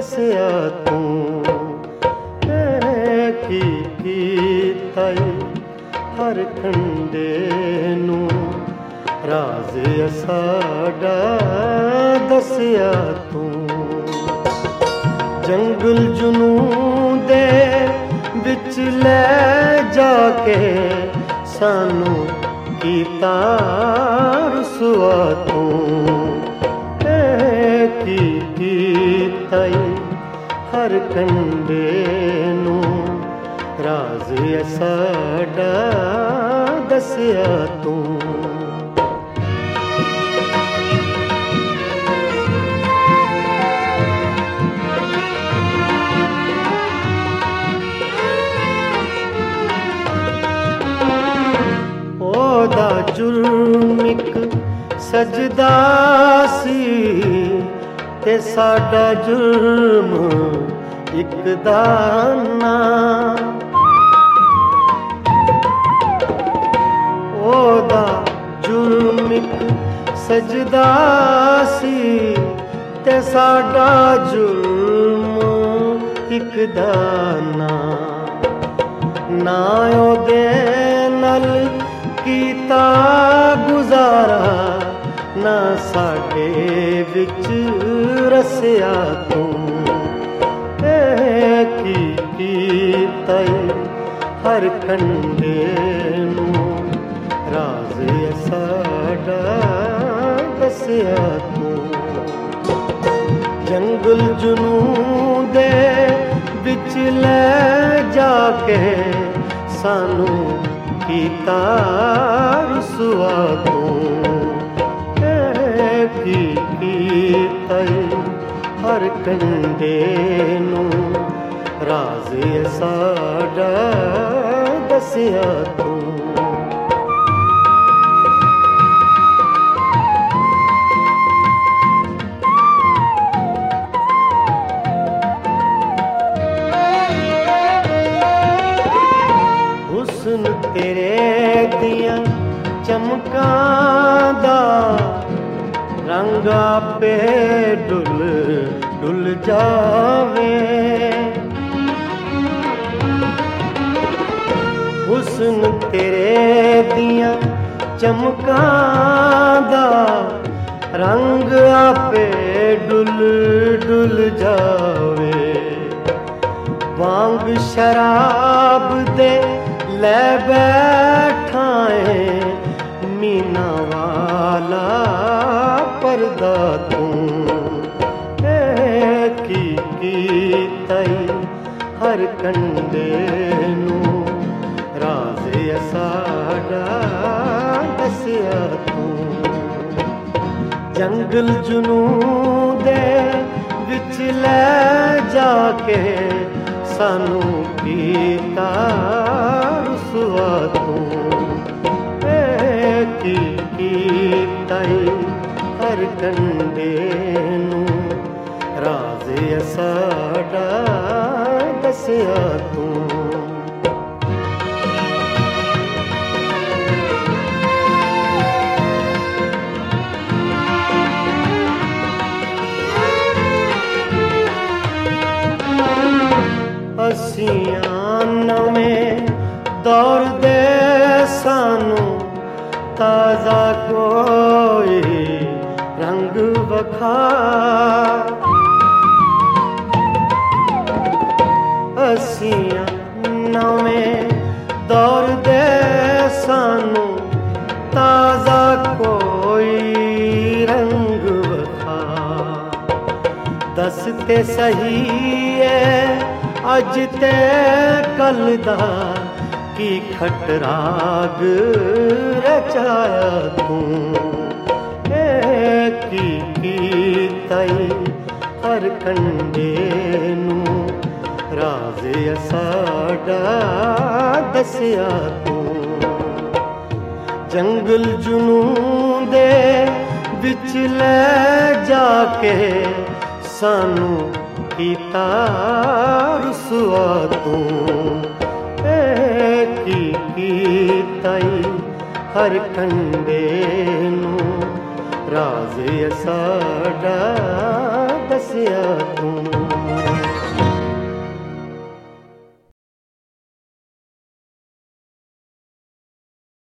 दसिया तू की कीता हर कंडे नू राज साडा दसिया तू जंगल जुनू दे विच ले जाके सानू कीता रुसवा तू की कीता हर कंडे नू राज साडा दसिया तू ओदा जुर्म इक सजदा सी ते साडा जुर्म इक दाना ओदा जुर्म इक सजदा सी ते साडा जुर्म इक दाना ना ओदे नल कीता गुजारा ना साडे विच रसिया तू की कीता हर कंडे नू राज साडा दसिया तू जंगल जुनू दे विच ले जाके सानू कीता रुसवा तू की कीता हर कंडे नू राज साडा दसिया तू हुस्न तेरे दिया चमकां दा रंगा पे डुल डुल जावे हुस्न तेरे दिया चमकां दा रंग आपे डुल डुल जावे वांग शराब दे ले बैठाए मीना वाला पर्दा तू की कीता हर कंडे नू राज साडा दसिया तू जंगल जुनू दे विच ले जाके सानू कीता रुसवा तू की कीता हर कंडे नू राज साडा दसिया तू असियां नवें दौर दे सानू ताजा कोई रंग वखा असियां नवें दौर दे सानू ताजा कोई रंग वखा दसते सही है अज ते कल दा की खटराग रचाया तू की कीता हर कंडे नू राज साडा दसिया तू जंगल जुनू दे विच ले जाके सानू कीता रुसवा तू की कीता हर कंडे नू राज साडा दसिया